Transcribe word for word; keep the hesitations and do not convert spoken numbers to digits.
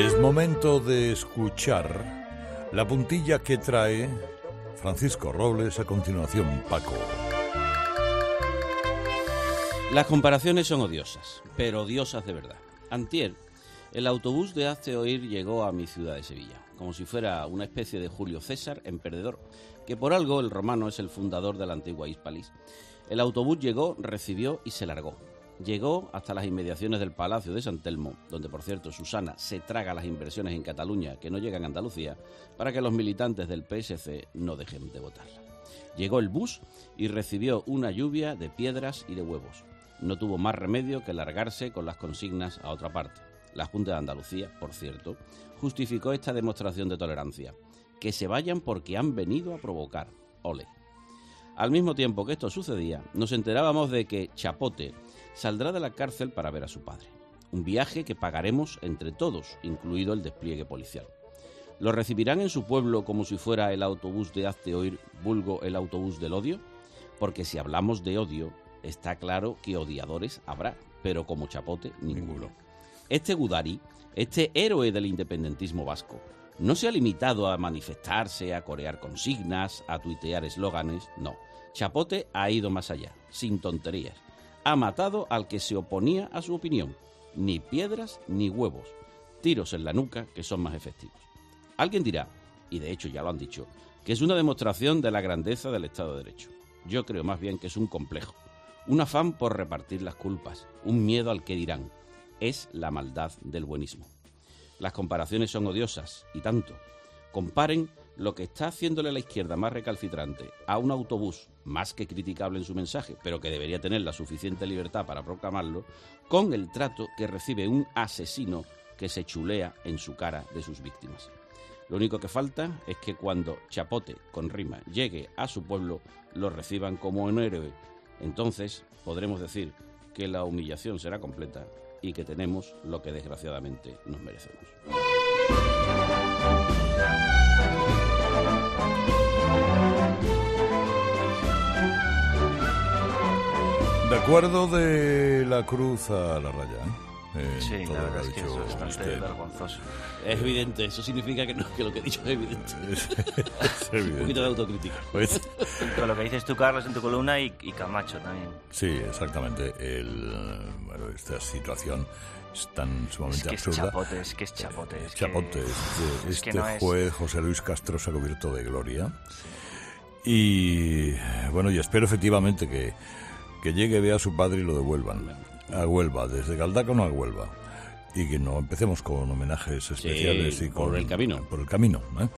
Es momento de escuchar la puntilla que trae Francisco Robles. A continuación, Paco. Las comparaciones son odiosas, pero odiosas de verdad. Antier, el autobús de Hazte Oír llegó a mi ciudad de Sevilla, como si fuera una especie de Julio César en perdedor, que por algo el romano es el fundador de la antigua Hispalis. El autobús llegó, recibió y se largó. Llegó hasta las inmediaciones del Palacio de San Telmo, donde, por cierto, Susana se traga las inversiones en Cataluña que no llegan a Andalucía, para que los militantes del P S C no dejen de votarla. Llegó el bus y recibió una lluvia de piedras y de huevos. No tuvo más remedio que largarse con las consignas a otra parte. La Junta de Andalucía, por cierto, justificó esta demostración de tolerancia. Que se vayan porque han venido a provocar. Ole. Al mismo tiempo que esto sucedía, nos enterábamos de que Chapote saldrá de la cárcel para ver a su padre. Un viaje que pagaremos entre todos, incluido el despliegue policial. ¿Lo recibirán en su pueblo como si fuera el autobús de Hazte Oír, vulgo el autobús del odio? Porque si hablamos de odio, está claro que odiadores habrá, pero como Chapote, ninguno. Este Gudari, este héroe del independentismo vasco, no se ha limitado a manifestarse, a corear consignas, a tuitear eslóganes, no. Chapote ha ido más allá, sin tonterías. Ha matado al que se oponía a su opinión. Ni piedras ni huevos. Tiros en la nuca que son más efectivos. Alguien dirá, y de hecho ya lo han dicho, que es una demostración de la grandeza del Estado de Derecho. Yo creo más bien que es un complejo. Un afán por repartir las culpas. Un miedo al que dirán. Es la maldad del buenismo. Las comparaciones son odiosas, y tanto. Comparen lo que está haciéndole la izquierda más recalcitrante a un autobús más que criticable en su mensaje, pero que debería tener la suficiente libertad para proclamarlo, con el trato que recibe un asesino que se chulea en su cara de sus víctimas. Lo único que falta es que cuando Chapote, con rima, llegue a su pueblo, lo reciban como un héroe. Entonces podremos decir que la humillación será completa y que tenemos lo que desgraciadamente nos merecemos. De acuerdo de la cruz a la raya, ¿eh? Sí, la verdad es que eso es bastante usted. vergonzoso. Es evidente, eso significa que, no, que lo que he dicho es evidente. Es, es evidente. Un poquito de autocrítica. Pues, Con lo que dices tú, Carlos, en tu columna, y, y Camacho también. Sí, exactamente. El, bueno, esta situación es tan sumamente es que absurda. Es chapote, es que es chapote. Es chapote. Que, este es este que no es... juez José Luis Castro se ha cubierto de gloria. Y bueno, y espero efectivamente que, que llegue, vea a su padre y lo devuelvan a Huelva, desde Galdácano a Huelva. Y que no empecemos con homenajes especiales sí, y con, por el camino. Por el camino, ¿eh?